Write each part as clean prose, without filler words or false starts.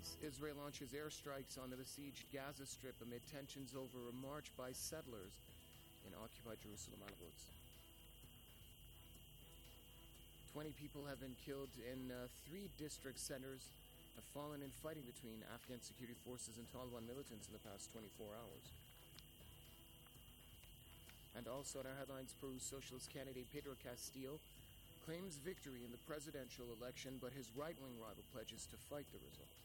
As Israel launches airstrikes on the besieged Gaza Strip amid tensions over a march by settlers in occupied Jerusalem al-Quds. 20 people have been killed in 3 district centers, have fallen in fighting between Afghan security forces and Taliban militants in the past 24 hours. And also in our headlines, Peru's socialist candidate Pedro Castillo claims victory in the presidential election, but his right-wing rival pledges to fight the result.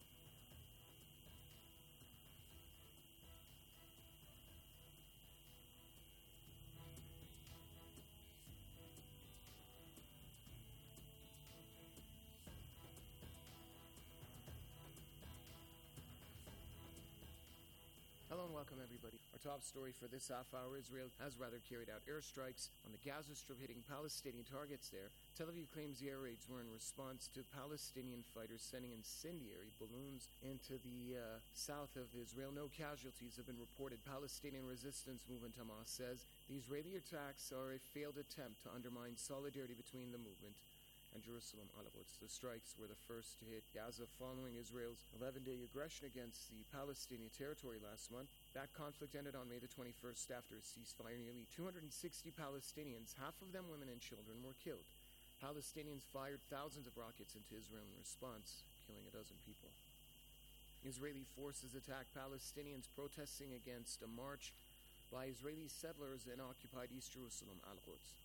Hello and welcome, everybody. Our top story for this half hour: Israel has carried out airstrikes on the Gaza Strip, hitting Palestinian targets there. Tel Aviv claims the air raids were in response to Palestinian fighters sending incendiary balloons into the south of Israel. No casualties have been reported. Palestinian resistance movement Hamas says the Israeli attacks are a failed attempt to undermine solidarity between the movement and Jerusalem al-Quds. The strikes were the first to hit Gaza following Israel's 11-day aggression against the Palestinian territory last month. That conflict ended on May the 21st after a ceasefire. Nearly 260 Palestinians, half of them women and children, were killed. Palestinians fired thousands of rockets into Israel in response, killing a dozen people. Israeli forces attacked Palestinians protesting against a march by Israeli settlers in occupied East Jerusalem al-Quds.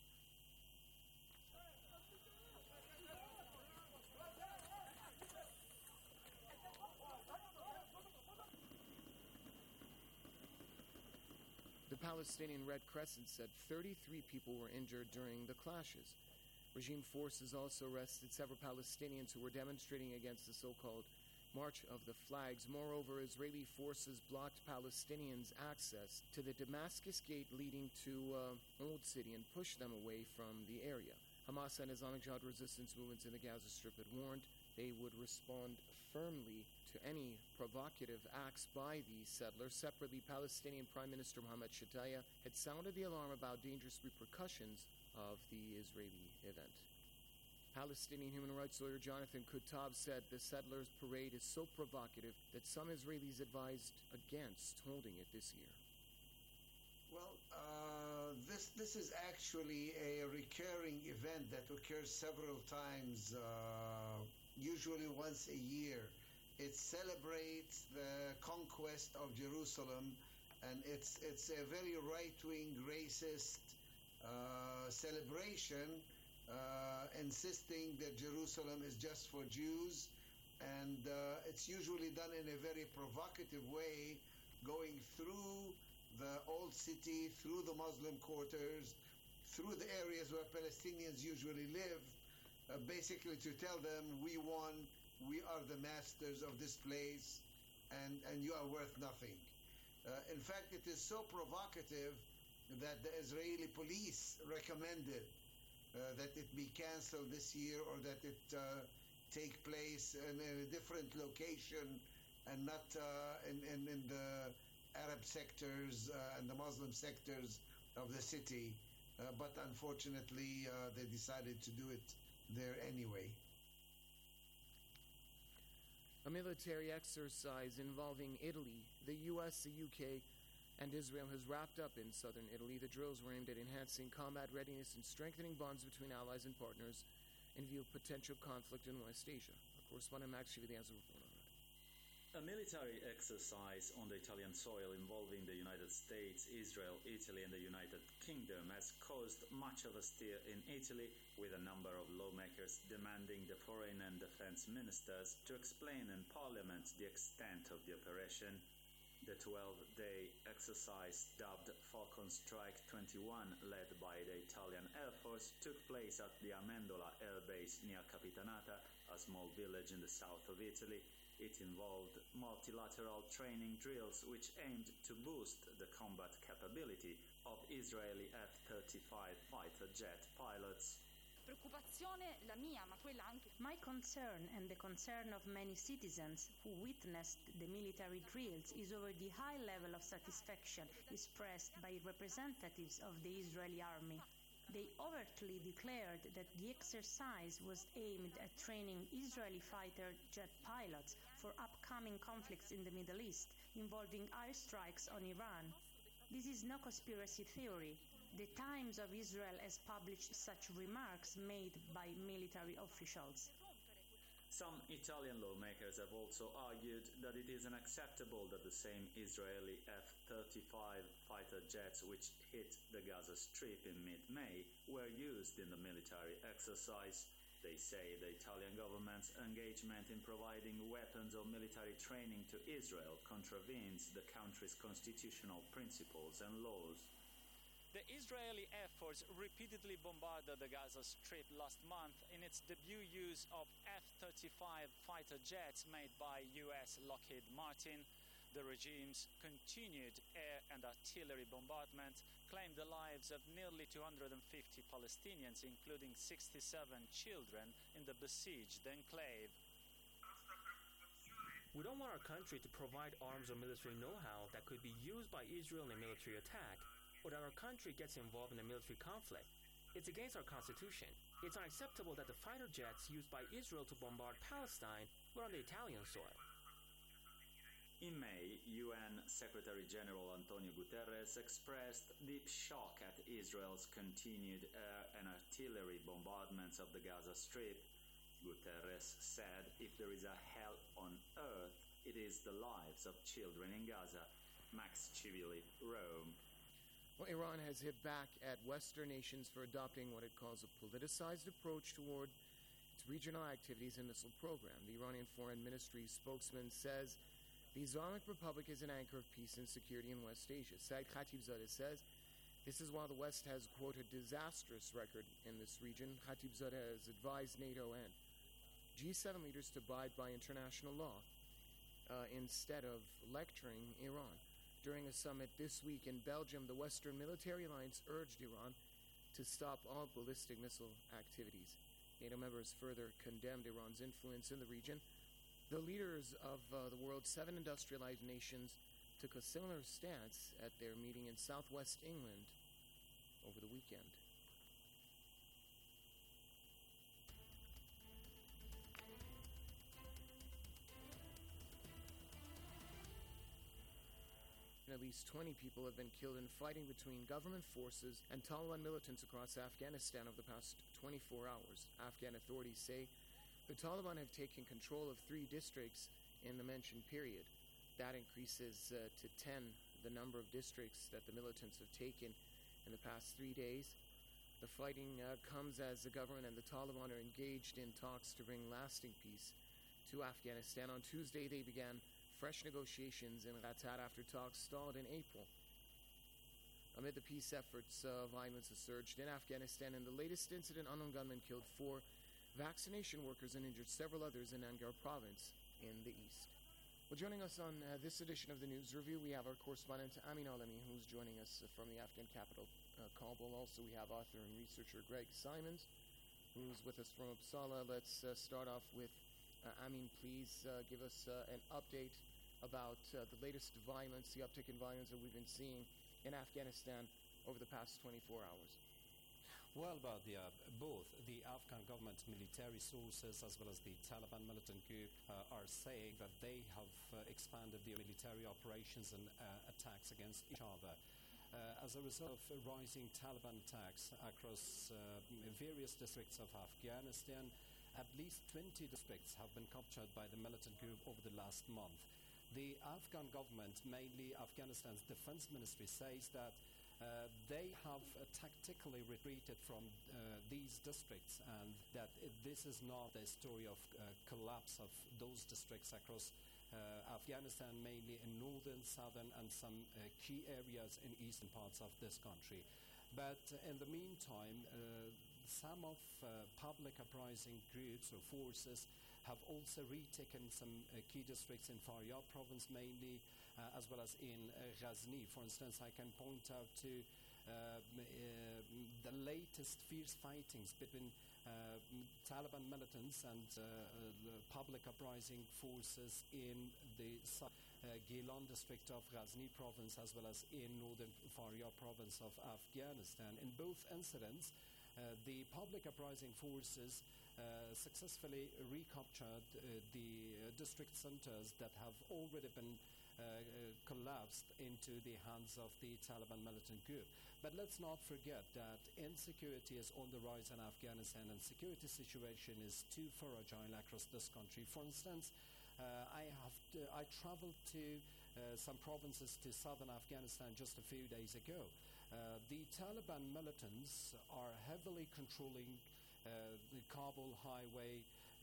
The Palestinian Red Crescent said 33 people were injured during the clashes. Regime forces also arrested several Palestinians who were demonstrating against the so-called March of the Flags. Moreover, Israeli forces blocked Palestinians' access to the Damascus Gate leading to Old City and pushed them away from the area. Hamas and Islamic Jihad resistance movements in the Gaza Strip had warned they would respond firmly to any provocative acts by these settlers. Separately, Palestinian Prime Minister Mohammed Shataya had sounded the alarm about dangerous repercussions of the Israeli event. Palestinian human rights lawyer Jonathan Kutab said the settlers' parade is so provocative that some Israelis advised against holding it this year. Well, this is actually a recurring event that occurs several times, usually once a year. It celebrates the conquest of Jerusalem, and it's a very right-wing, racist celebration, insisting that Jerusalem is just for Jews, and it's usually done in a very provocative way, going through the old city, through the Muslim quarters, through the areas where Palestinians usually live, basically to tell them, we won, we are the masters of this place, and you are worth nothing. In fact, it is so provocative that the Israeli police recommended that it be canceled this year, or that it take place in a different location and not in the Arab sectors and the Muslim sectors of the city. But unfortunately, they decided to do it there anyway. A military exercise involving Italy, the US, the UK, and Israel has wrapped up in southern Italy. The drills were aimed at enhancing combat readiness and strengthening bonds between allies and partners in view of potential conflict in West Asia. Our correspondent Max Shividi has a report on that. A military exercise on the Italian soil involving the United States, Israel, Italy and the United Kingdom has caused much of a stir in Italy, with a number of lawmakers demanding the foreign and defense ministers to explain in parliament the extent of the operation. The 12-day exercise, dubbed Falcon Strike 21, led by the Italian Air Force, took place at the Amendola Air Base near Capitanata, a small village in the south of Italy. It involved multilateral training drills which aimed to boost the combat capability of Israeli F-35 fighter jet pilots. My concern, and the concern of many citizens who witnessed the military drills, is over the high level of satisfaction expressed by representatives of the Israeli army. They overtly declared that the exercise was aimed at training Israeli fighter jet pilots for upcoming conflicts in the Middle East involving airstrikes on Iran. This is no conspiracy theory. The Times of Israel has published such remarks made by military officials. Some Italian lawmakers have also argued that it is unacceptable that the same Israeli F-35 fighter jets which hit the Gaza Strip in mid-May were used in the military exercise. They say the Italian government's engagement in providing weapons or military training to Israel contravenes the country's constitutional principles and laws. The Israeli Air Force repeatedly bombarded the Gaza Strip last month in its debut use of F-35 fighter jets made by US Lockheed Martin. The regime's continued air and artillery bombardment claimed the lives of nearly 250 Palestinians, including 67 children, in the besieged enclave. We don't want our country to provide arms or military know-how that could be used by Israel in a military attack, or that our country gets involved in a military conflict. It's against our constitution. It's unacceptable that the fighter jets used by Israel to bombard Palestine were on the Italian soil. In May, UN Secretary-General Antonio Guterres expressed deep shock at Israel's continued air and artillery bombardments of the Gaza Strip. Guterres said, "If there is a hell on earth, it is the lives of children in Gaza." Max Chivili, Rome. Well, Iran has hit back at Western nations for adopting what it calls a politicized approach toward its regional activities and missile program. The Iranian Foreign Ministry spokesman says the Islamic Republic is an anchor of peace and security in West Asia. Saeed Khatibzadeh says this is while the West has, quote, a disastrous record in this region. Khatibzadeh has advised NATO and G7 leaders to abide by international law instead of lecturing Iran. During a summit this week in Belgium, the Western Military Alliance urged Iran to stop all ballistic missile activities. NATO members further condemned Iran's influence in the region. The leaders of the world's 7 industrialized nations took a similar stance at their meeting in southwest England over the weekend. At least 20 people have been killed in fighting between government forces and Taliban militants across Afghanistan over the past 24 hours. Afghan authorities say the Taliban have taken control of 3 districts in the mentioned period. That increases to 10 the number of districts that the militants have taken in the past 3 days. The fighting comes as the government and the Taliban are engaged in talks to bring lasting peace to Afghanistan. On Tuesday, they began fresh negotiations in Qatar after talks stalled in April. Amid the peace efforts, violence has surged in Afghanistan. In the latest incident, unknown gunmen killed 4 vaccination workers and injured several others in Nangarhar province in the east. Well, joining us on this edition of the News Review, we have our correspondent Amin Alami, who's joining us from the Afghan capital, Kabul. Also, we have author and researcher Greg Simons, who's with us from Uppsala. Let's start off with Amin. Please give us an update about the latest violence, the uptick in violence that we've been seeing in Afghanistan over the past 24 hours. Well, about both the Afghan government military sources as well as the Taliban militant group are saying that they have expanded their military operations and attacks against each other. As a result of rising Taliban attacks across various districts of Afghanistan, at least 20 districts have been captured by the militant group over the last month. The Afghan government, mainly Afghanistan's defense ministry, says that they have tactically retreated from these districts and that this is not a story of collapse of those districts across Afghanistan, mainly in northern, southern and some key areas in eastern parts of this country. But in the meantime, some of public uprising groups or forces have also retaken some key districts in Faryab province mainly, as well as in Ghazni. For instance, I can point out to the latest fierce fightings between Taliban militants and public uprising forces in the Gilan district of Ghazni province, as well as in northern Faryab province of Afghanistan. In both incidents, The public uprising forces successfully recaptured the district centers that have already been collapsed into the hands of the Taliban militant group. But let's not forget that insecurity is on the rise in Afghanistan, and security situation is too fragile across this country. For instance, I traveled to some provinces to southern Afghanistan just a few days ago. The Taliban militants are heavily controlling the Kabul highway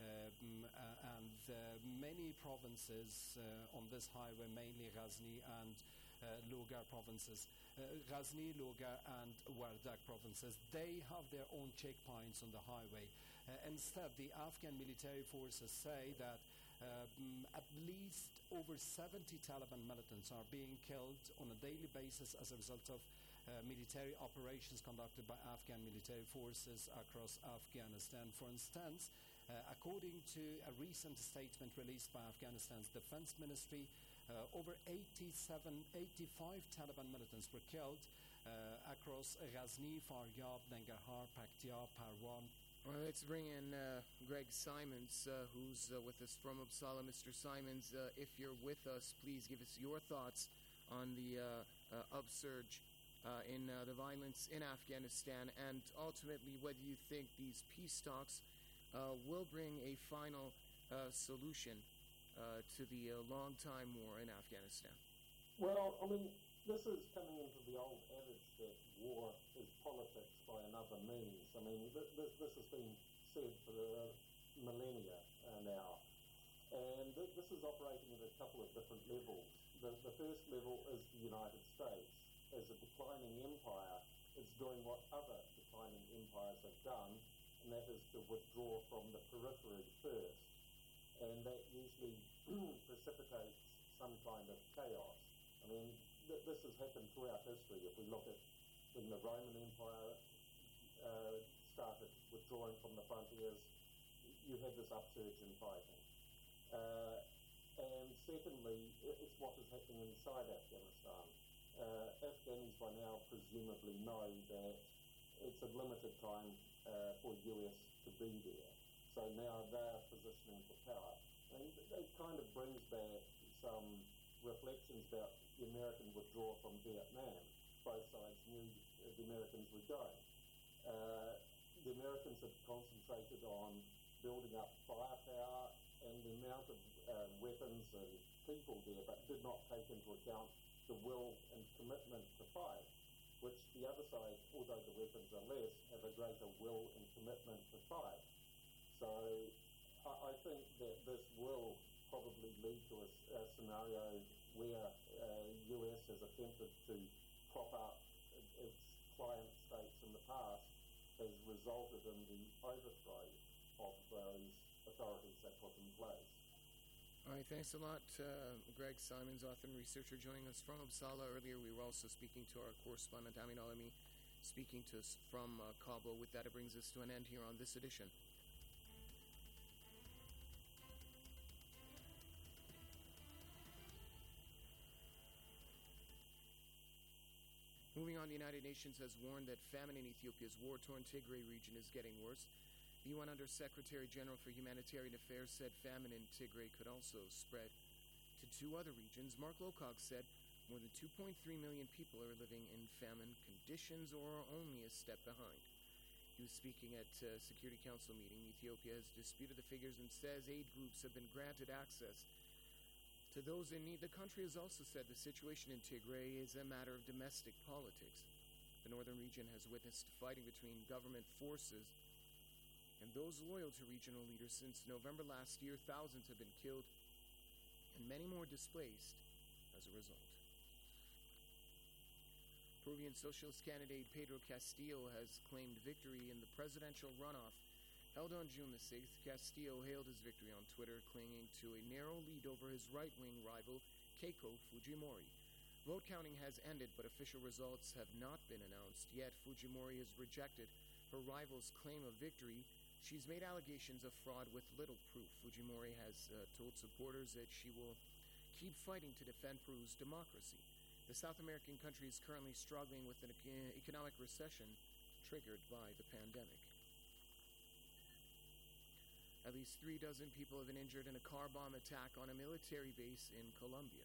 and many provinces on this highway, mainly Ghazni and Logar provinces. Ghazni, Logar and Wardak provinces, they have their own checkpoints on the highway. Instead, the Afghan military forces say that at least over 70 Taliban militants are being killed on a daily basis as a result of military operations conducted by Afghan military forces across Afghanistan. For instance, according to a recent statement released by Afghanistan's Defense Ministry, over 85 Taliban militants were killed across Ghazni, Faryab, Nangarhar, Paktia, Parwan. Well, let's bring in Greg Simons, who's with us from Uppsala. Mr. Simons, if you're with us, please give us your thoughts on the upsurge in the violence in Afghanistan, and ultimately whether you think these peace talks will bring a final solution to the long-time war in Afghanistan. Well, I mean, this is coming into the old adage that war is politics by another means. I mean, this has been said for millennia now. And this is operating at a couple of different levels. The first level is the United States. As a declining empire, it's doing what other declining empires have done, and that is to withdraw from the periphery first. And that usually precipitates some kind of chaos. I mean, this has happened throughout history. If we look at when the Roman Empire started withdrawing from the frontiers, you had this upsurge in fighting. And secondly, it's what is happening inside Afghanistan. Afghanis by now presumably know that it's a limited time for US to be there. So now they're positioning for power. And it kind of brings back some reflections about the American withdrawal from Vietnam. Both sides knew the Americans were going. The Americans had concentrated on building up firepower and the amount of weapons and people there, but did not take into account the will and commitment to fight, which the other side, although the weapons are less, have a greater will and commitment to fight. So I think that this will probably lead to a scenario where US has attempted to prop up its client states in the past, has resulted in the overthrow of those authorities that put in place. All right, thanks a lot, Greg Simons, author and researcher, joining us from Uppsala. Earlier, we were also speaking to our correspondent, Amin Alami, speaking to us from Kabul. With that, it brings us to an end here on this edition. Moving on, the United Nations has warned that famine in Ethiopia's war-torn Tigray region is getting worse. The UN Under-Secretary General for Humanitarian Affairs said famine in Tigray could also spread to two other regions. Mark Lowcock said more than 2.3 million people are living in famine conditions or are only a step behind. He was speaking at a Security Council meeting. Ethiopia has disputed the figures and says aid groups have been granted access to those in need. The country has also said the situation in Tigray is a matter of domestic politics. The northern region has witnessed fighting between government forces and those loyal to regional leaders since November last year. Thousands have been killed and many more displaced as a result. Peruvian socialist candidate Pedro Castillo has claimed victory in the presidential runoff held on June the 6th. Castillo hailed his victory on Twitter, clinging to a narrow lead over his right-wing rival, Keiko Fujimori. Vote counting has ended, but official results have not been announced yet. Fujimori has rejected her rival's claim of victory. She's made allegations of fraud with little proof. Fujimori has told supporters that she will keep fighting to defend Peru's democracy. The South American country is currently struggling with an economic recession triggered by the pandemic. At least 36 people have been injured in a car bomb attack on a military base in Colombia.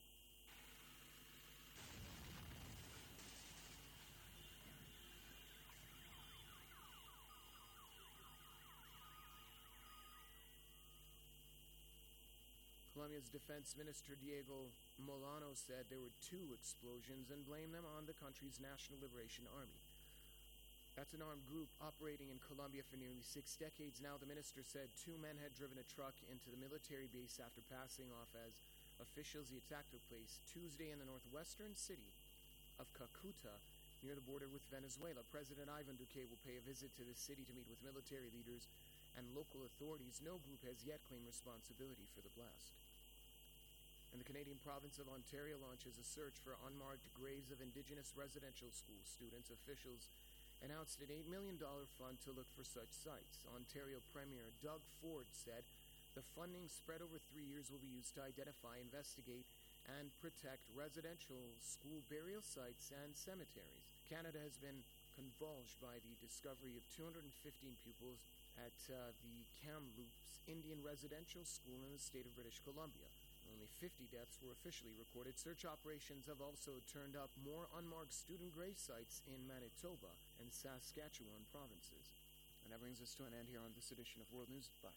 Colombia's Defense Minister Diego Molano said there were 2 explosions and blamed them on the country's National Liberation Army. That's an armed group operating in Colombia for nearly 6 decades now. The minister said 2 men had driven a truck into the military base after passing off as officials. The attack took place Tuesday in the northwestern city of Cucuta, near the border with Venezuela. President Ivan Duque will pay a visit to the city to meet with military leaders and local authorities. No group has yet claimed responsibility for the blast. And the Canadian province of Ontario launches a search for unmarked graves of Indigenous residential school students. Officials announced an $8 million fund to look for such sites. Ontario Premier Doug Ford said the funding spread over 3 years will be used to identify, investigate, and protect residential school burial sites and cemeteries. Canada has been convulsed by the discovery of 215 pupils at the Kamloops Indian Residential School in the state of British Columbia. Only 50 deaths were officially recorded. Search operations have also turned up more unmarked student grave sites in Manitoba and Saskatchewan provinces. And that brings us to an end here on this edition of World News. Bye.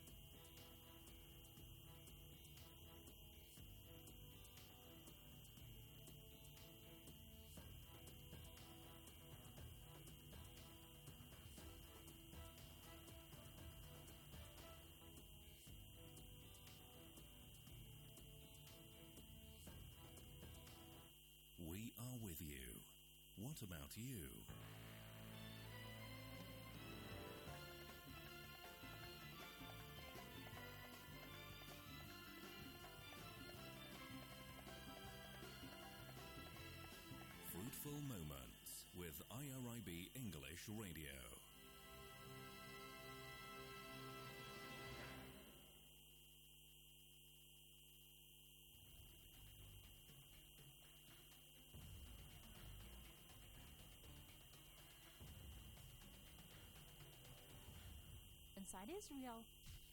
We are with you. What about you? Fruitful Moments with IRIB English Radio. Inside Israel.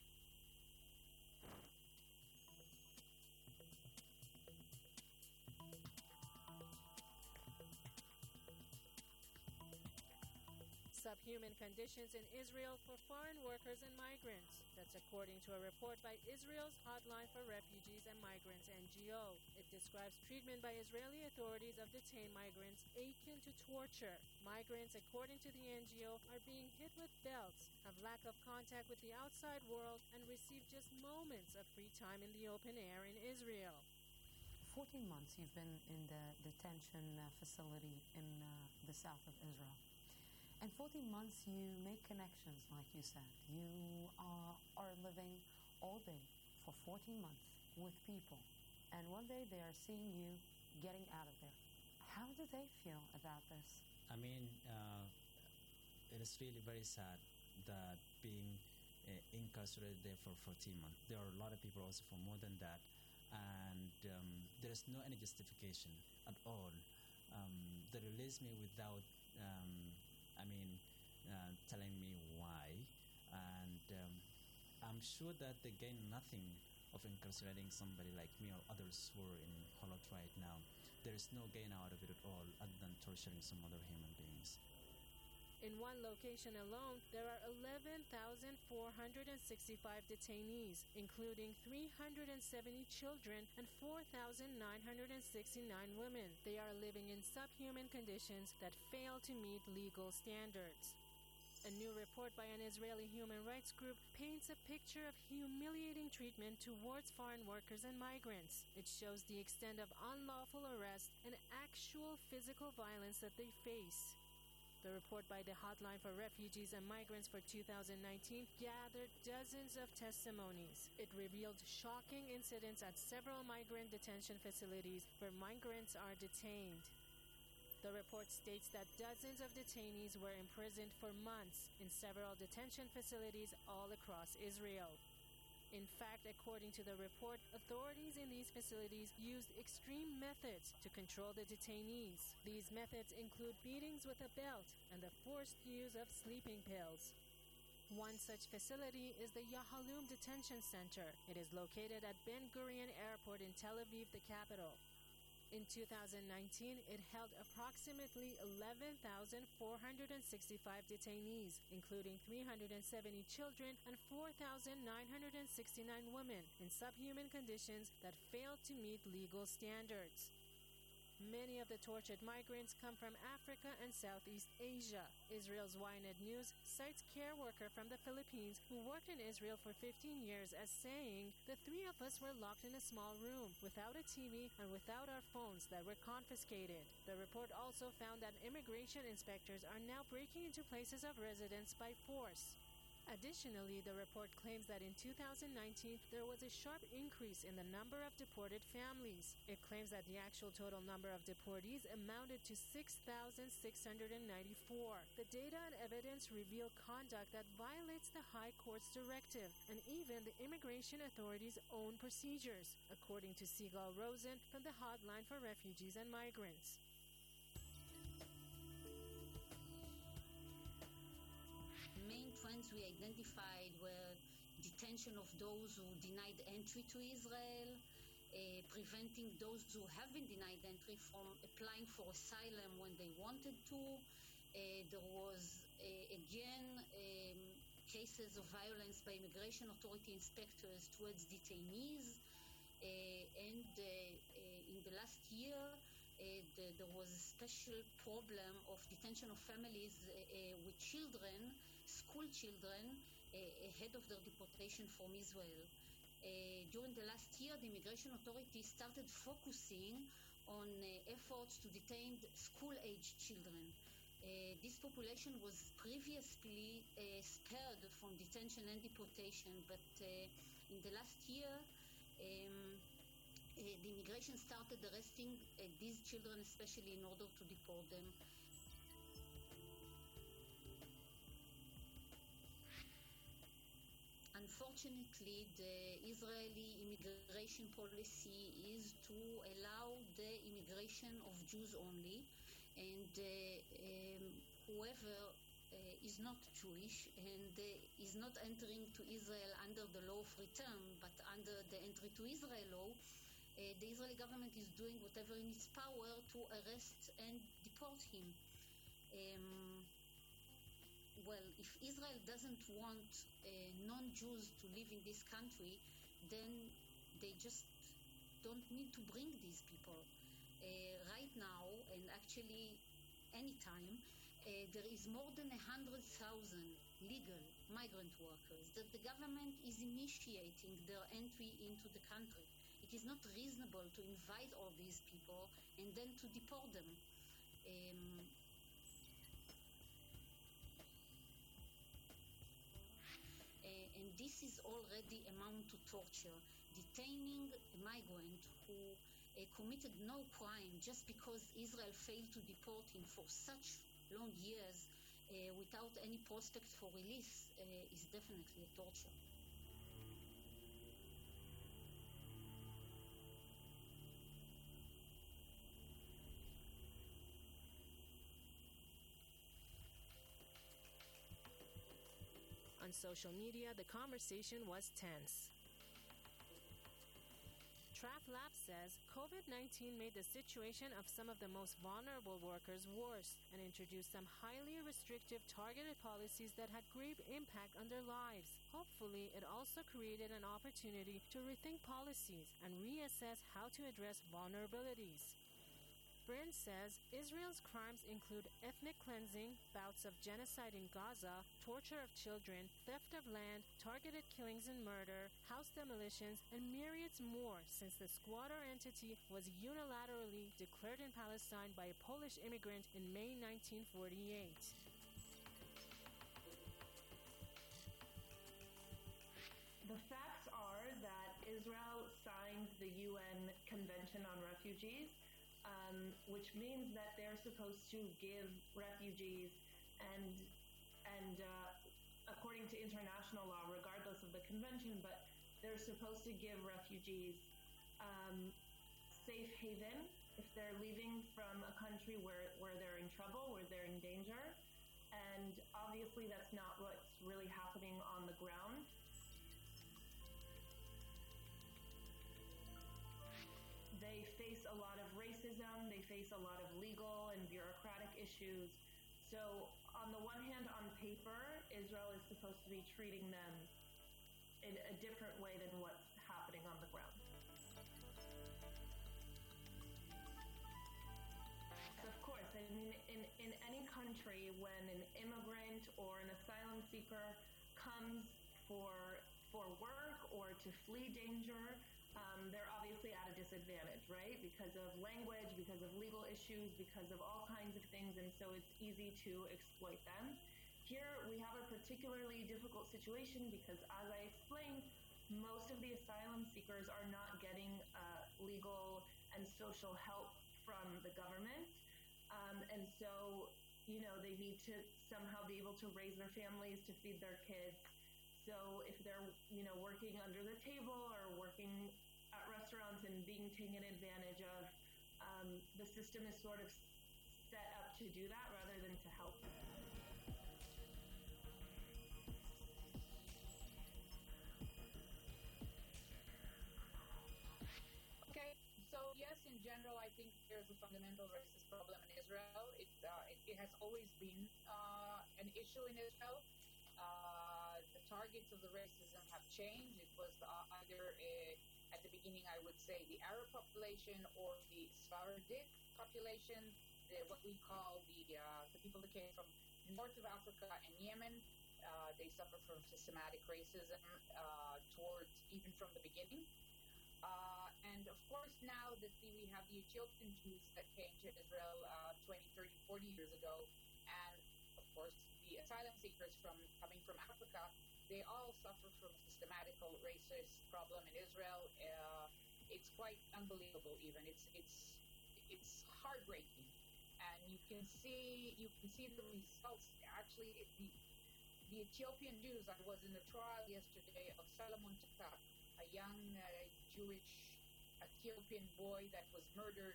Subhuman conditions in Israel for foreign workers and migrants. That's according to a report by Israel's Hotline for Refugees and Migrants, NGO. It describes treatment by Israeli authorities of detained migrants akin to torture. Migrants, according to the NGO, are being hit with belts, have lack of contact with the outside world, and receive just moments of free time in the open air in Israel. 14 months you've been in the detention facility in the south of Israel. And 14 months you make connections, like you said. You are living all day for 14 months with people. And one day they are seeing you getting out of there. How do they feel about this? I mean, it is really very sad that being incarcerated there for 14 months. There are a lot of people also for more than that. And there is no any justification at all. They released me without telling me why, and I'm sure that they gain nothing of incarcerating somebody like me or others who are in Holot right now. There is no gain out of it at all other than torturing some other human beings. In one location alone, there are 11,465 detainees, including 370 children and 4,969 women. They are living in subhuman conditions that fail to meet legal standards. A new report by an Israeli human rights group paints a picture of humiliating treatment towards foreign workers and migrants. It shows the extent of unlawful arrest and actual physical violence that they face. The report by the Hotline for Refugees and Migrants for 2019 gathered dozens of testimonies. It revealed shocking incidents at several migrant detention facilities where migrants are detained. The report states that dozens of detainees were imprisoned for months in several detention facilities all across Israel. In fact, according to the report, authorities in these facilities used extreme methods to control the detainees. These methods include beatings with a belt and the forced use of sleeping pills. One such facility is the Yahalom Detention Center. It is located at Ben Gurion Airport in Tel Aviv, the capital. In 2019, it held approximately 11,465 detainees, including 370 children and 4,969 women in subhuman conditions that failed to meet legal standards. Many of the tortured migrants come from Africa and Southeast Asia. Israel's Ynet News cites care worker from the Philippines who worked in Israel for 15 years as saying, "The three of us were locked in a small room without a TV and without our phones that were confiscated." The report also found that immigration inspectors are now breaking into places of residence by force. Additionally, the report claims that in 2019, there was a sharp increase in the number of deported families. It claims that the actual total number of deportees amounted to 6,694. The data and evidence reveal conduct that violates the High Court's directive and even the immigration authorities' own procedures, according to Sigal Rosen from the Hotline for Refugees and Migrants. Main trends we identified were detention of those who denied entry to Israel, preventing those who have been denied entry from applying for asylum when they wanted to. There was, again, cases of violence by immigration authority inspectors towards detainees. And in the last year, there was a special problem of detention of families with children, school children, ahead of their deportation from Israel. During the last year, the immigration authorities started focusing on efforts to detain school-aged children. This population was previously spared from detention and deportation, but in the last year, the immigration started arresting these children, especially in order to deport them. Unfortunately, the Israeli immigration policy is to allow the immigration of Jews only, and whoever is not Jewish and is not entering to Israel under the law of return, but under the entry to Israel law, the Israeli government is doing whatever in its power to arrest and deport him. Well, if Israel doesn't want non-Jews to live in this country, then they just don't need to bring these people. Right now, and actually anytime, there is more than 100,000 legal migrant workers that the government is initiating their entry into the country. It is not reasonable to invite all these people and then to deport them. And this is already amount to torture. Detaining a migrant who committed no crime just because Israel failed to deport him for such long years without any prospect for release is definitely a torture. On social media, the conversation was tense. TrafLab says COVID-19 made the situation of some of the most vulnerable workers worse and introduced some highly restrictive targeted policies that had grave impact on their lives. Hopefully, it also created an opportunity to rethink policies and reassess how to address vulnerabilities. Brin says Israel's crimes include ethnic cleansing, bouts of genocide in Gaza, torture of children, theft of land, targeted killings and murder, house demolitions, and myriads more since the squatter entity was unilaterally declared in Palestine by a Polish immigrant in May 1948. The facts are that Israel signed the UN Convention on Refugees, which means that they're supposed to give refugees and according to international law, regardless of the convention, but they're supposed to give refugees safe haven if they're leaving from a country where they're in trouble, where they're in danger. And obviously that's not what's really happening on the ground. They face a lot of racism, they face a lot of legal and bureaucratic issues. So on the one hand, on paper, Israel is supposed to be treating them in a different way than what's happening on the ground. Of course, I mean, in any country, when an immigrant or an asylum seeker comes for work or to flee danger, they're obviously at a disadvantage, right? Because of language, because of legal issues, because of all kinds of things, and so it's easy to exploit them. Here we have a particularly difficult situation because, as I explained, most of the asylum seekers are not getting legal and social help from the government. And so, they need to somehow be able to raise their families, to feed their kids. So if they're, working under the table or working at restaurants and being taken advantage of, the system is sort of set up to do that rather than to help. Okay, so yes, in general, I think there's a fundamental racist problem in Israel. It has always been an issue in Israel. The targets of the racism have changed. It was either at the beginning, I would say, the Arab population or the Sephardic population, what we call the people that came from north of Africa and Yemen. They suffer from systematic racism towards even from the beginning. And of course, now that we have the Ethiopian Jews that came to Israel 20, 30, 40 years ago, and of course, the asylum seekers coming from Africa, they all suffer from a systematic racist problem in Israel. It's quite unbelievable. Even it's heartbreaking, and you can see the results. Actually, the Ethiopian Jews. I was in the trial yesterday of Solomon Taka, a young Jewish Ethiopian boy that was murdered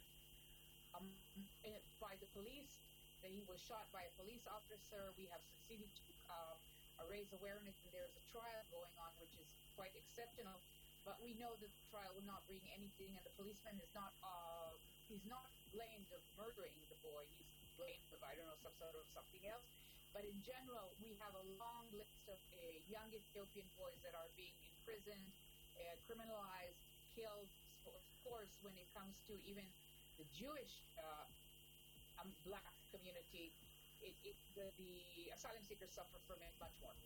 by the police. He was shot by a police officer. We have succeeded to raise awareness, and there's a trial going on, which is quite exceptional. But we know that the trial will not bring anything, and the policeman is not he's not blamed of murdering the boy. He's blamed of, I don't know, some sort of something else. But in general, we have a long list of young Ethiopian boys that are being imprisoned, criminalized, killed. So of course, when it comes to even the Jewish black community, the asylum seekers suffer from it much more.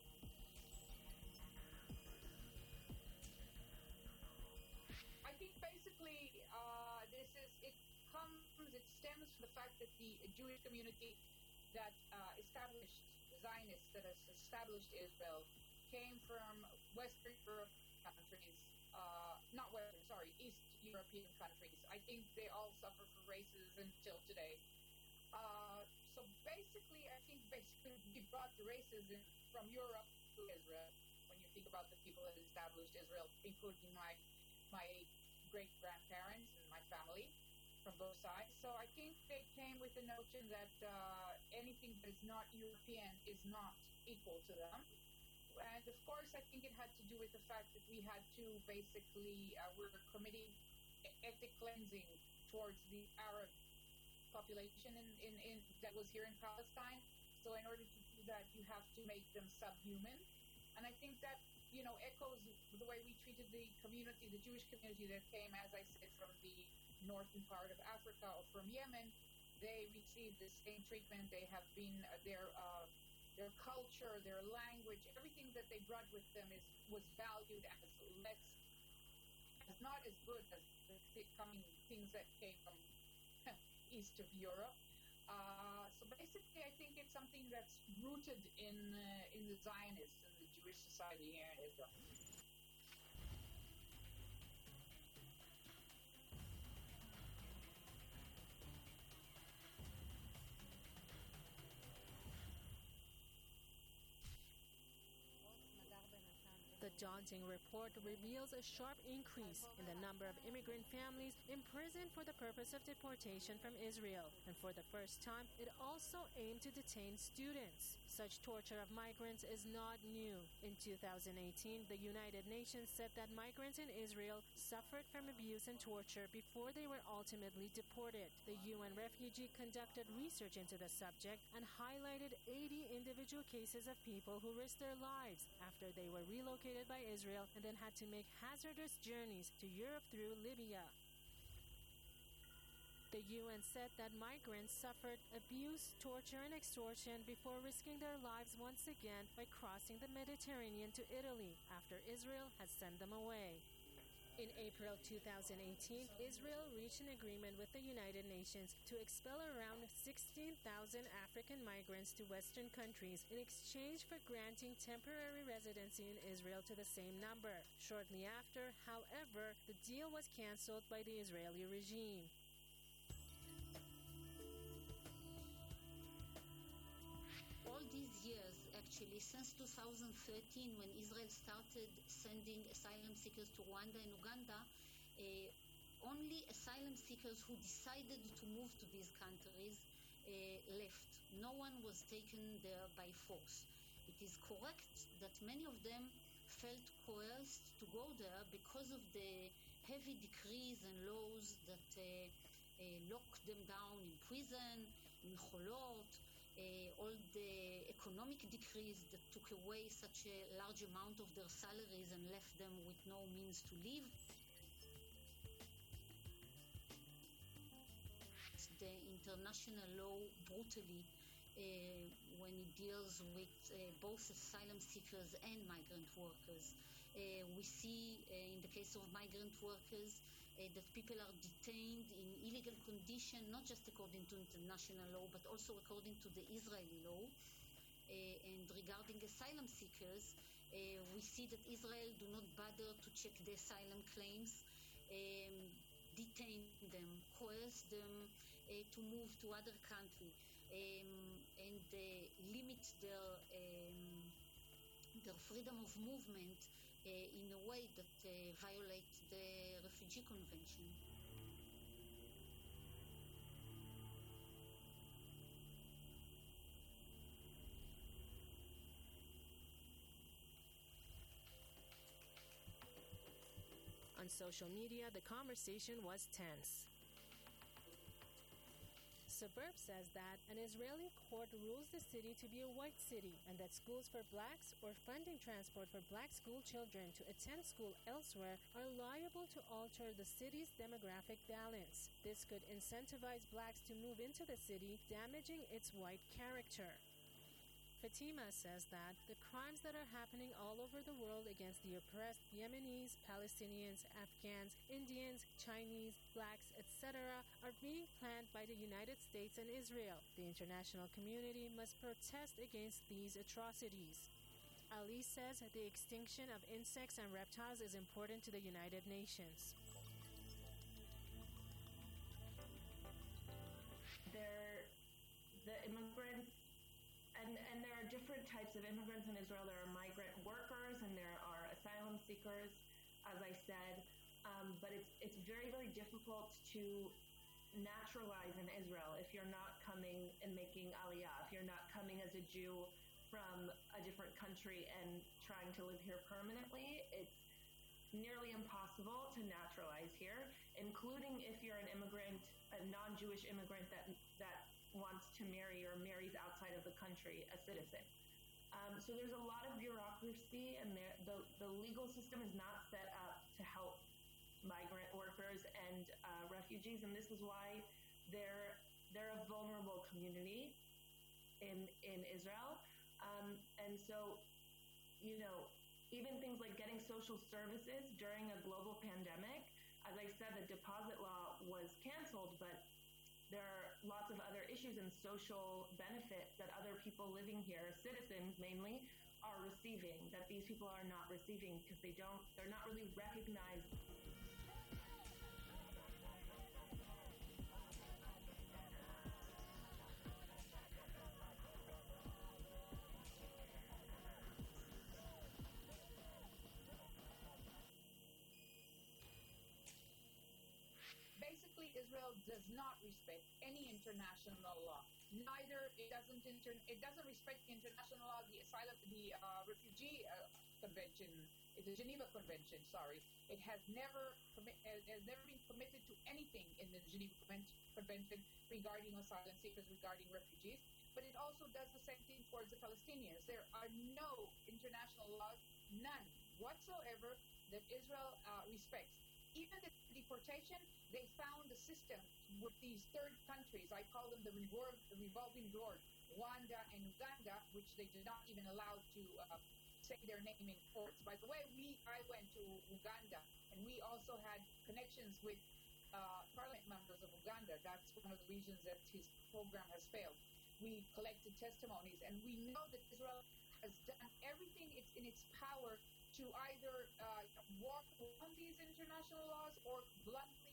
I think basically it stems from the fact that the Jewish community that established, the Zionists that has established Israel, came from Western Europe countries, East European countries. I think they all suffer from racism till today. So basically, I think we brought the racism from Europe to Israel. When you think about the people that established Israel, including my great-grandparents and my family from both sides. So I think they came with the notion that anything that is not European is not equal to them. And of course, I think it had to do with the fact that we had to basically, we're committing ethnic cleansing towards the Arab population in that was here in Palestine. So in order to do that, you have to make them subhuman. And I think that, echoes the way we treated the community, the Jewish community that came, as I said, from the northern part of Africa or from Yemen. They received the same treatment. They have been, their culture, their language, everything that they brought with them was valued as not as good as the coming things that came from east of Europe. So basically, I think it's something that's rooted in the Zionists and the Jewish society here in Israel. The daunting report reveals a sharp increase in the number of immigrant families imprisoned for the purpose of deportation from Israel. And for the first time, it also aimed to detain students. Such torture of migrants is not new. In 2018, the United Nations said that migrants in Israel suffered from abuse and torture before they were ultimately deported. The UN refugee conducted research into the subject and highlighted 80 individual cases of people who risked their lives after they were relocated by Israel and then had to make hazardous journeys to Europe through Libya. The UN said that migrants suffered abuse, torture, and extortion before risking their lives once again by crossing the Mediterranean to Italy after Israel had sent them away. In April 2018, Israel reached an agreement with the United Nations to expel around 16,000 African migrants to Western countries in exchange for granting temporary residency in Israel to the same number. Shortly after, however, the deal was canceled by the Israeli regime. All these years, actually, since 2013, when Israel started sending asylum seekers to Rwanda and Uganda, only asylum seekers who decided to move to these countries left. No one was taken there by force. It is correct that many of them felt coerced to go there because of the heavy decrees and laws that locked them down in prison, in Cholot, all the economic decrees that took away such a large amount of their salaries and left them with no means to live. The international law brutally when it deals with both asylum seekers and migrant workers. We see in the case of migrant workers that people are detained in illegal condition, not just according to international law, but also according to the Israeli law. And regarding asylum seekers, we see that Israel do not bother to check the asylum claims, detain them, coerce them to move to other country, and limit their freedom of movement in a way that violates the Refugee Convention. On social media, the conversation was tense. Suburb says that an Israeli court rules the city to be a white city and that schools for blacks or funding transport for black school children to attend school elsewhere are liable to alter the city's demographic balance. This could incentivize blacks to move into the city, damaging its white character. Fatima says that the crimes that are happening all over the world against the oppressed Yemenis, Palestinians, Afghans, Indians, Chinese, blacks, etc. are being planned by the United States and Israel. The international community must protest against these atrocities. Ali says the extinction of insects and reptiles is important to the United Nations. The immigrants, and there are different types of immigrants in Israel. There are migrant workers and there are asylum seekers, as I said. But it's very, very difficult to naturalize in Israel if you're not coming and making aliyah, if you're not coming as a Jew from a different country and trying to live here permanently. It's nearly impossible to naturalize here, including if you're an immigrant, a non-Jewish immigrant that wants to marry or marries outside of the country, a citizen. So there's a lot of bureaucracy, and the legal system is not set up to help migrant workers and refugees, and this is why they're a vulnerable community in Israel. And so, even things like getting social services during a global pandemic, as I said, the deposit law was canceled, but there are lots of other issues and social benefits that other people living here, citizens mainly, are receiving, that these people are not receiving because they're not really recognized. Israel does not respect any international law. Neither it doesn't respect the international law, the refugee convention, the Geneva Convention. Sorry, it has never been committed to anything in the Geneva Convention regarding asylum seekers, regarding refugees. But it also does the same thing towards the Palestinians. There are no international laws, none whatsoever, that Israel respects. Even the deportation, they found a system with these third countries. I call them the revolving door, Rwanda and Uganda, which they did not even allow to say their name in courts. By the way, I went to Uganda, and we also had connections with parliament members of Uganda. That's one of the reasons that his program has failed. We collected testimonies, and we know that Israel has done everything it's in its power to either walk around these international laws or bluntly,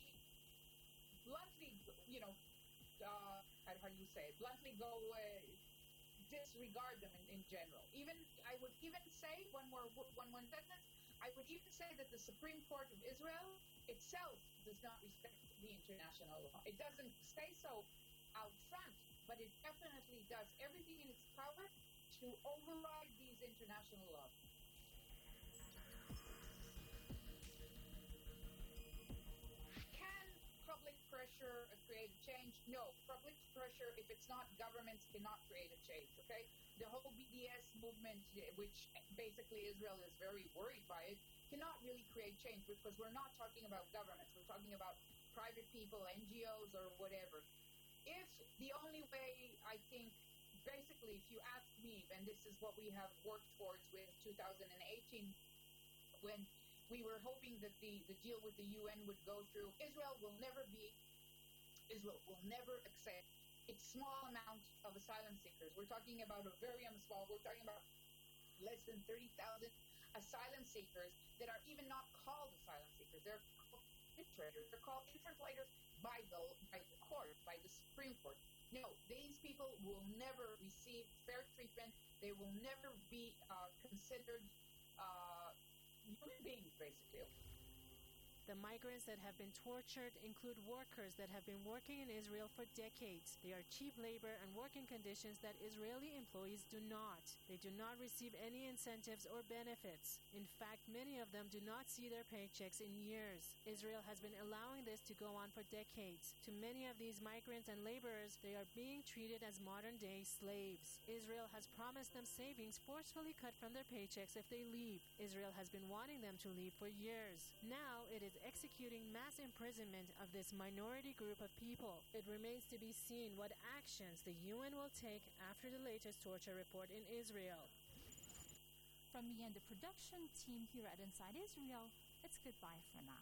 bluntly go disregard them in general. I would even say one more sentence. I would even say that the Supreme Court of Israel itself does not respect the international law. It doesn't say so out front, but it definitely does everything in its power to override these international laws. Can public pressure create change? No. Public pressure, if it's not governments, cannot create a change, okay? The whole BDS movement, which basically Israel is very worried by it, cannot really create change because we're not talking about governments. We're talking about private people, NGOs, or whatever. If the only way, I think, basically, if you ask me, and this is what we have worked towards with 2018, when we were hoping that the deal with the UN would go through, Israel will never accept its small amount of asylum seekers. We're talking about we're talking about less than 30,000 asylum seekers that are even not called asylum seekers. They're called infiltrators. They're called infiltrators by the court, by the Supreme Court. No, these people will never receive fair treatment. They will never be considered human beings, basically. The migrants that have been tortured include workers that have been working in Israel for decades. They are cheap labor and working conditions that Israeli employees do not. They do not receive any incentives or benefits. In fact, many of them do not see their paychecks in years. Israel has been allowing this to go on for decades. To many of these migrants and laborers, they are being treated as modern-day slaves. Israel has promised them savings forcefully cut from their paychecks if they leave. Israel has been wanting them to leave for years. Now it is executing mass imprisonment of this minority group of people. It remains to be seen what actions the UN will take after the latest torture report in Israel. From me and the production team here at Inside Israel, it's goodbye for now.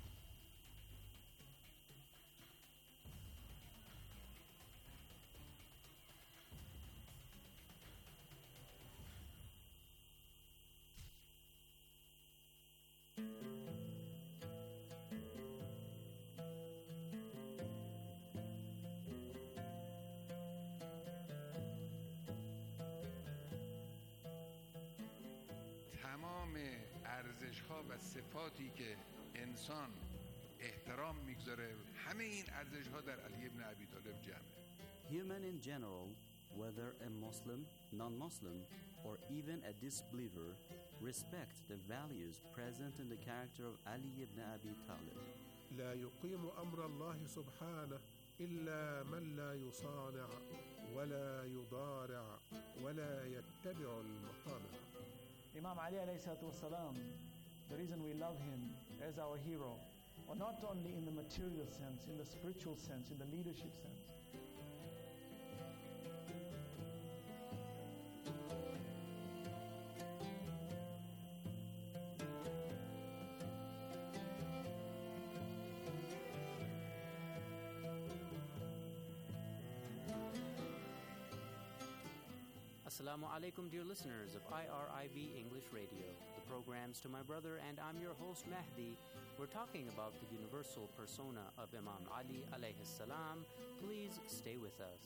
ارزش‌ها و صفاتی که انسان احترام میگذاره همه این ارزش‌ها در علی ابن ابی طالب جمعه. Human in general, whether a Muslim, non-Muslim, or even a disbeliever, respect the values present in the character of Ali ibn Abi Talib. لا يقيم أمر الله سبحانه إلا من لا يصانع ولا يضارع ولا يتبع المطامع. Imam Ali alayhi salatu wasalam, the reason we love him as our hero, or not only in the material sense, in the spiritual sense, in the leadership sense. Assalamu alaikum, dear listeners of IRIB English Radio, the programs to my brother, and I'm your host Mahdi. We're talking about the universal persona of Imam Ali alayhi salam. Please stay with us.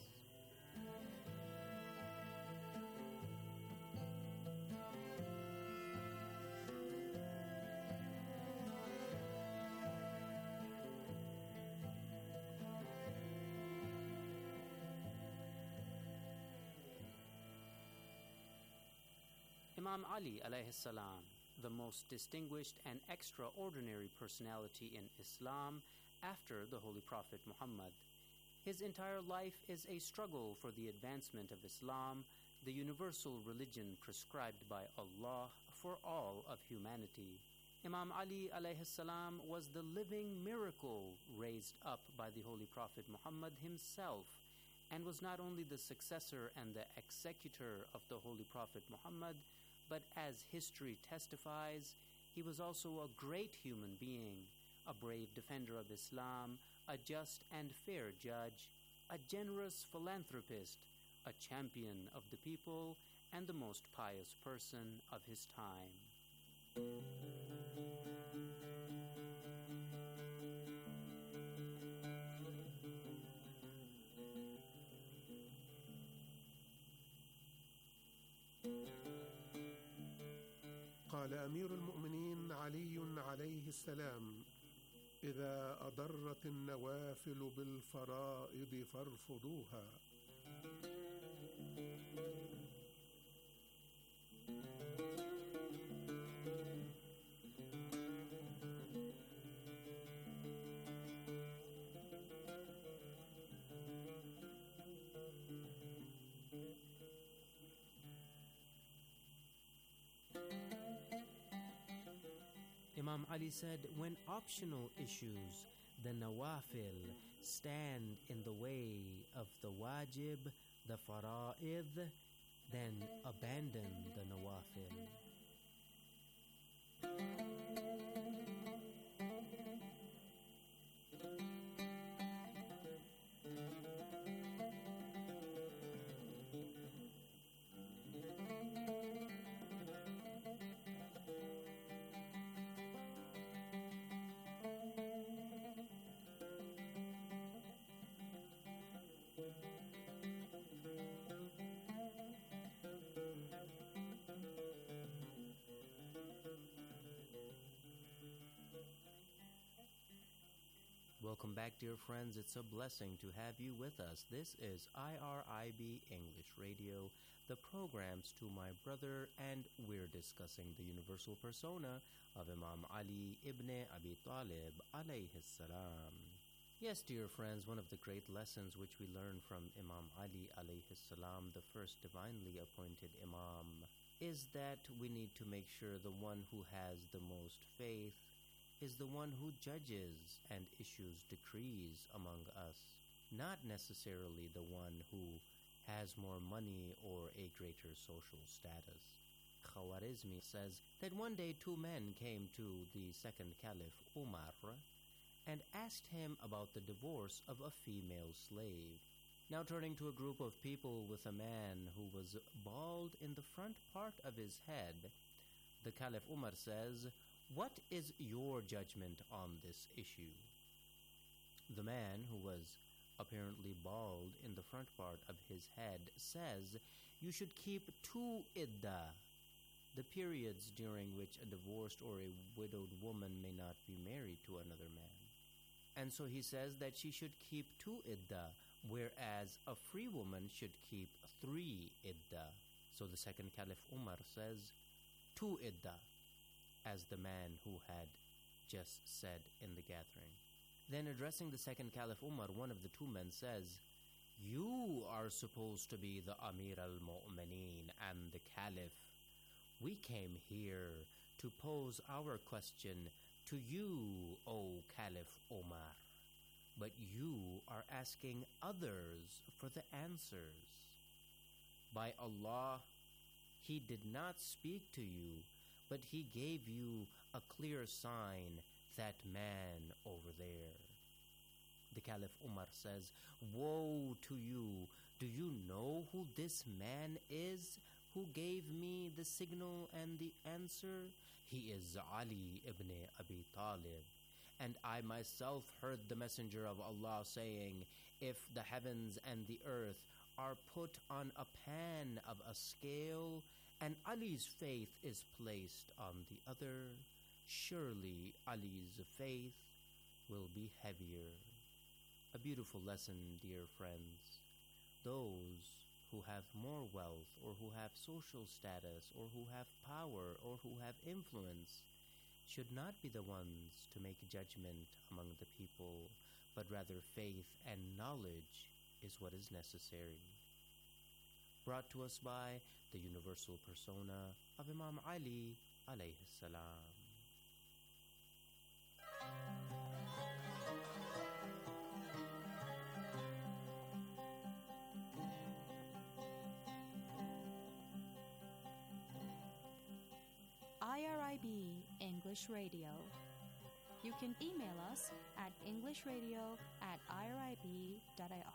Imam Ali alayhi salam, the most distinguished and extraordinary personality in Islam after the Holy Prophet Muhammad. His entire life is a struggle for the advancement of Islam, the universal religion prescribed by Allah for all of humanity. Imam Ali alayhi salam was the living miracle raised up by the Holy Prophet Muhammad himself, and was not only the successor and the executor of the Holy Prophet Muhammad, but as history testifies, he was also a great human being, a brave defender of Islam, a just and fair judge, a generous philanthropist, a champion of the people, and the most pious person of his time. قال أمير المؤمنين علي عليه السلام: إذا أضرت النوافل بالفرائض فارفضوها. Imam Ali said, when optional issues, the nawafil, stand in the way of the wajib, the fara'id, then abandon the nawafil. Welcome back, dear friends. It's a blessing to have you with us. This is IRIB English Radio, the programs to my brother, and we're discussing the universal persona of Imam Ali ibn Abi Talib alayhi salam. Yes, dear friends, one of the great lessons which we learn from Imam Ali alayhi salam, the first divinely appointed Imam, is that we need to make sure the one who has the most faith is the one who judges and issues decrees among us, not necessarily the one who has more money or a greater social status. Khawarizmi says that one day two men came to the second caliph Umar and asked him about the divorce of a female slave. Now turning to a group of people with a man who was bald in the front part of his head, the Caliph Umar says, "What is your judgment on this issue?" The man, who was apparently bald in the front part of his head, says, "You should keep 2 iddah, the periods during which a divorced or a widowed woman may not be married to another man." And so he says that she should keep 2 iddah, whereas a free woman should keep 3 iddah. So the second Caliph Umar says 2 iddah, as the man who had just said in the gathering. Then addressing the second Caliph Umar, one of the two men says, "You are supposed to be the Amir al-Mu'mineen and the Caliph. We came here to pose our question to you, O Caliph Umar, but you are asking others for the answers. By Allah, he did not speak to you, but he gave you a clear sign, that man over there." The Caliph Umar says, "Woe to you! Do you know who this man is who gave me the signal and the answer? He is Ali ibn Abi Talib. And I myself heard the Messenger of Allah saying, if the heavens and the earth are put on a pan of a scale, and Ali's faith is placed on the other, surely Ali's faith will be heavier." A beautiful lesson, dear friends. Those who have more wealth, or who have social status, or who have power, or who have influence, should not be the ones to make judgment among the people, but rather faith and knowledge is what is necessary. Brought to us by the universal persona of Imam Ali alayhi salam. IRIB English Radio. You can email us at englishradio@irib.ir.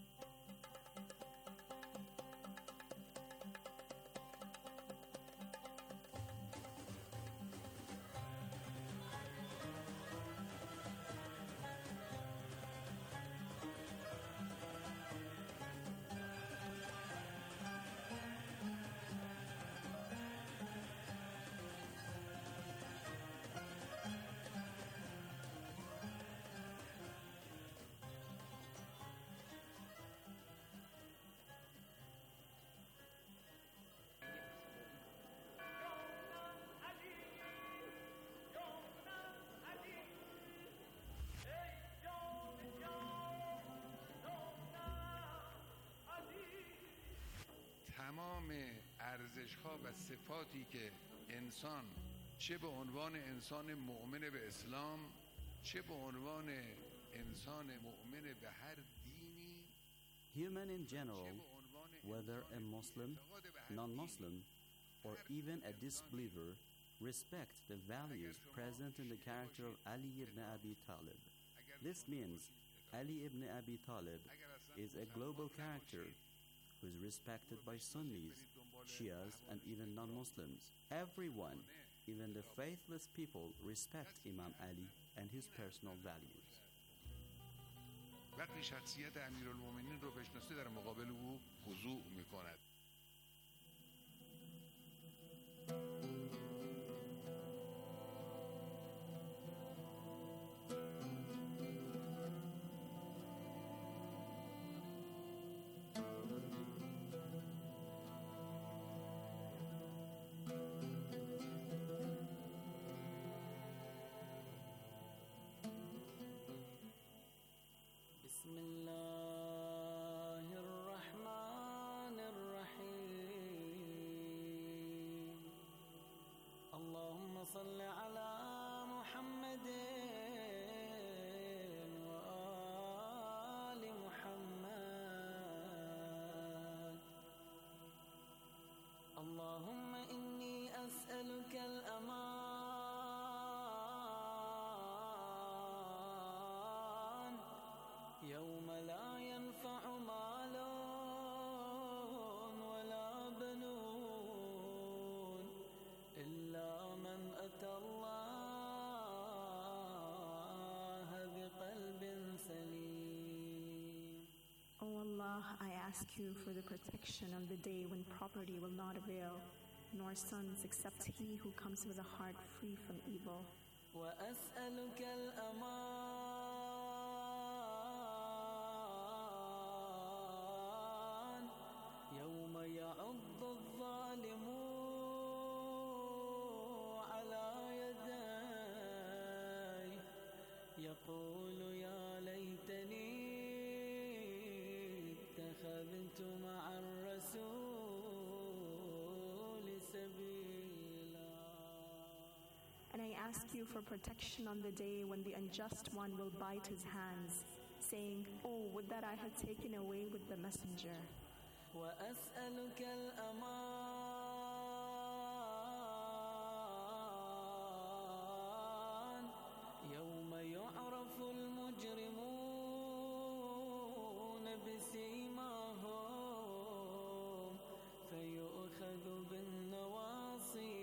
تمام ارزش‌ها و صفاتی که انسان چه به عنوان انسان مؤمن به اسلام چه به عنوان انسان مؤمن به هر دینی Human in general, whether a Muslim, non-Muslim, or even a disbeliever, respect the values present in the character of Ali ibn Abi Talib. This means Ali ibn Abi Talib is a global character who is respected by Sunnis, Shias, and even non-Muslims. Everyone, even the faithless people, respect Imam Ali and his personal values. وقتی شخصیت امیرالمومنین رو بشناسه در مقابل او خضوع می‌کند. بسم الله الرحمن الرحيم اللهم صل على محمد وآل محمد اللهم إني أسألك الأمان يوم لا ينفع مال ولا بنون إلا من أتى الله بقلب سليم. O Allah, I ask you for the protection on the day when property will not avail, nor sons except he who comes with a heart free from evil. وأسألك الأمان يوم يعض الظالم على يديه يقول يا ليتني اتخذت مع الرسول سبيلا. And I ask you for protection on the day when the unjust one will bite his hands, saying, Oh, would that I had taken away with the messenger. وأسألك الأمان يوم يعرف المجرمون بسيماهم فيؤخذ بالنواصي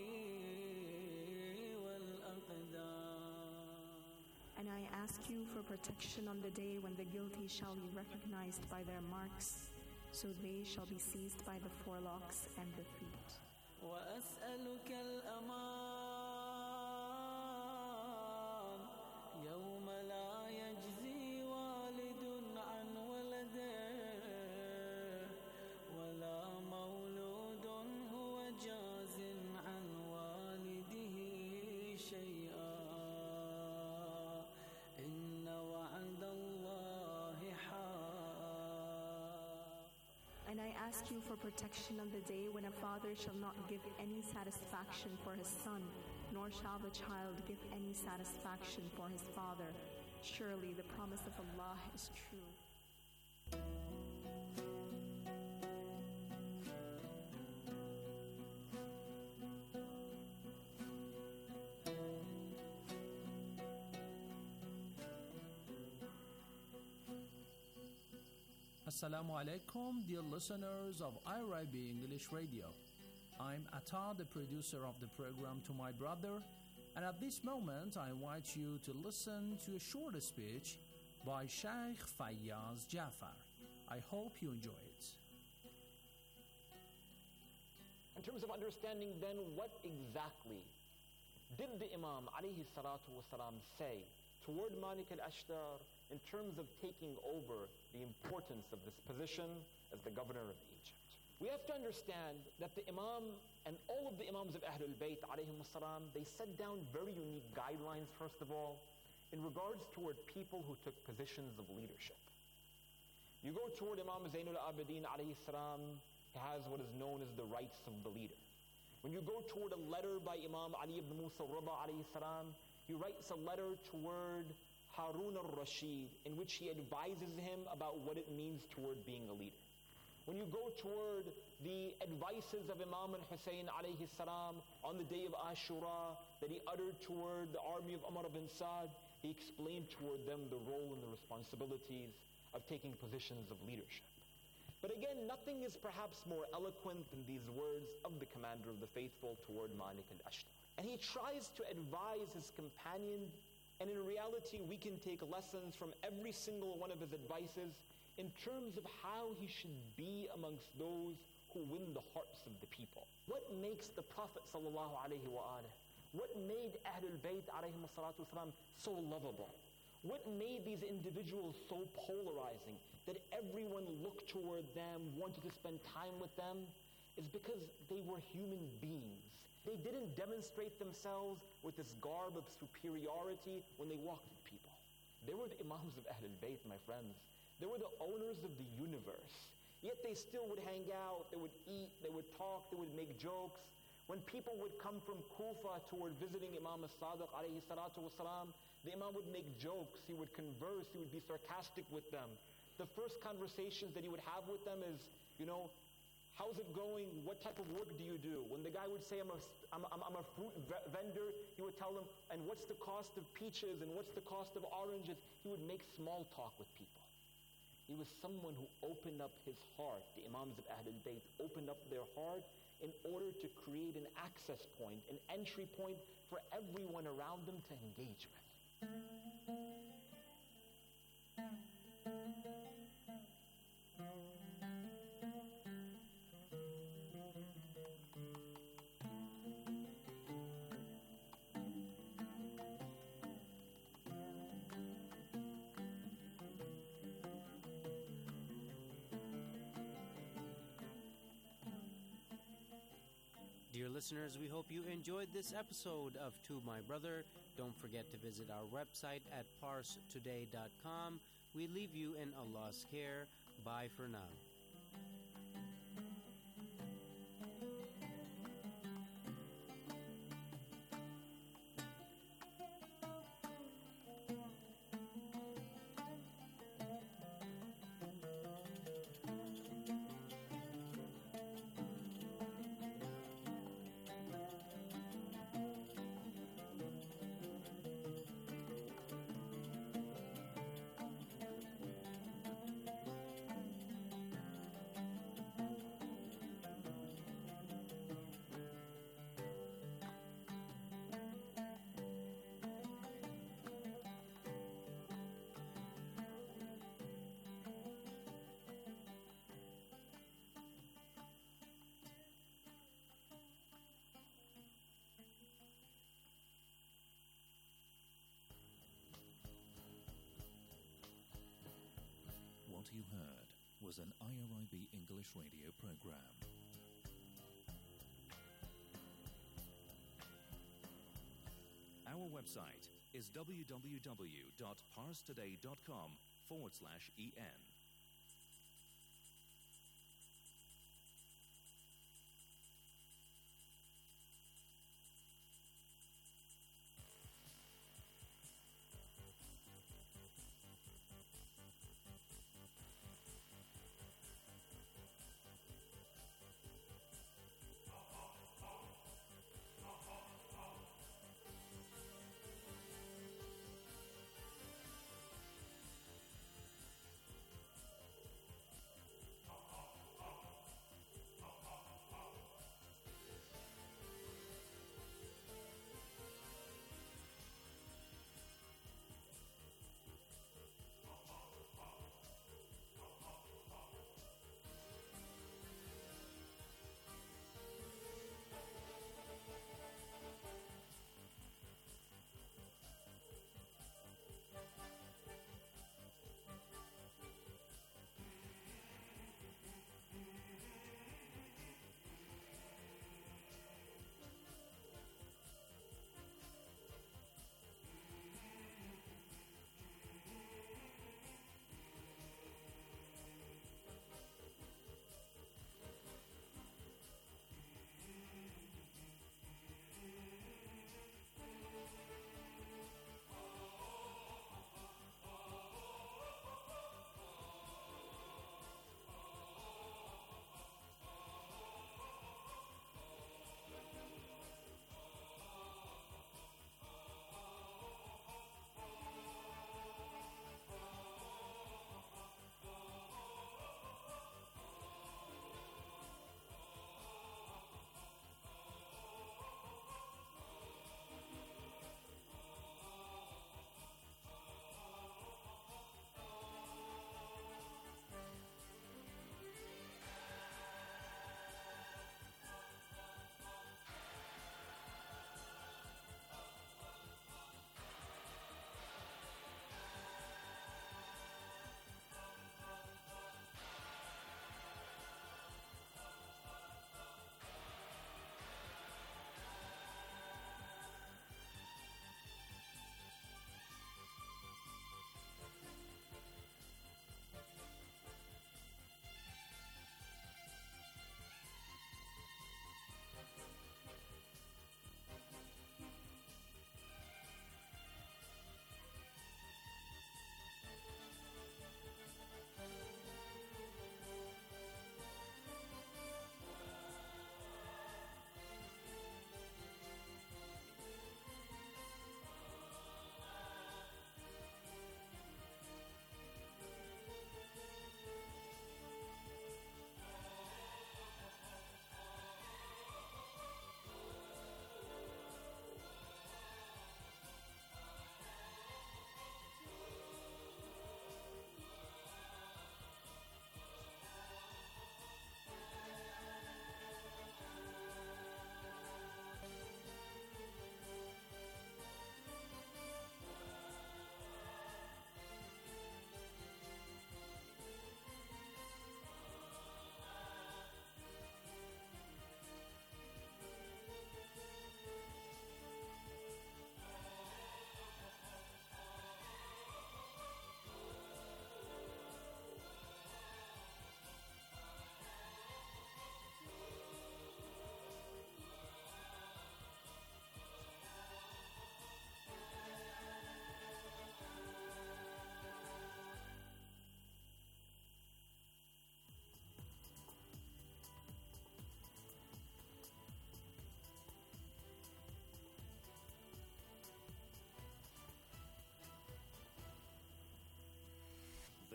والأقدام. And I ask you for protection on the day when the guilty shall be recognized by their marks, so they shall be seized by the forelocks and the feet. وأسألك الأمان يوم لا يجزي والد عن ولده ولا you for protection on the day when a father shall not give any satisfaction for his son, nor shall the child give any satisfaction for his father. Surely the promise of Allah is true. Assalamu alaikum, dear listeners of IRIB English Radio. I'm Atta, the producer of the program To My Brother, and at this moment I invite you to listen to a short speech by Sheikh Fayyaz Jafar. I hope you enjoy it. In terms of understanding then, what exactly did the Imam alayhi salatu wasalam say toward Malik al-Ashtar in terms of taking over the importance of this position as the governor of Egypt? We have to understand that the Imam and all of the Imams of Ahlul Bayt alayhim salam, they set down very unique guidelines, first of all, in regards toward people who took positions of leadership. You go toward Imam Zainul Abidin alayhi salam, he has what is known as the rights of the leader. When you go toward a letter by Imam Ali ibn Musa al-Rida alayhi salam, he writes a letter toward Harun al-Rashid in which he advises him about what it means toward being a leader. When you go toward the advices of Imam al-Hussein alayhi salam on the day of Ashura that he uttered toward the army of Umar ibn Sa'd, he explained toward them the role and the responsibilities of taking positions of leadership. But again, nothing is perhaps more eloquent than these words of the commander of the faithful toward Malik al-Ashtar. And he tries to advise his companion, and in reality we can take lessons from every single one of his advices in terms of how he should be amongst those who win the hearts of the people. What makes the Prophet sallallahu alaihi wasallam, what made Ahlul Bayt alayhim salatu wasalam so lovable? What made these individuals so polarizing that everyone looked toward them, wanted to spend time with them, is because they were human beings. They didn't demonstrate themselves with this garb of superiority when they walked with people. They were the Imams of Ahlul Bayt, my friends. They were the owners of the universe. Yet they still would hang out, they would eat, they would talk, they would make jokes. When people would come from Kufa toward visiting Imam al-Sadiq alayhi salatu wasalam, the Imam would make jokes, he would converse, he would be sarcastic with them. The first conversations that he would have with them is, how's it going? What type of work do you do? When the guy would say, I'm a fruit vendor, he would tell them, and what's the cost of peaches, and what's the cost of oranges? He would make small talk with people. He was someone who opened up his heart. The Imams of Ahlul Bayt opened up their heart in order to create an access point, an entry point for everyone around them to engage with. Dear listeners, we hope you enjoyed this episode of To My Brother. Don't forget to visit our website at parstoday.com. We leave you in Allah's care. Bye for now. What you heard was an IRIB English radio program. Our website is www.parstoday.com/en.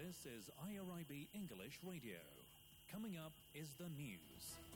This is IRIB English Radio. Coming up is the news.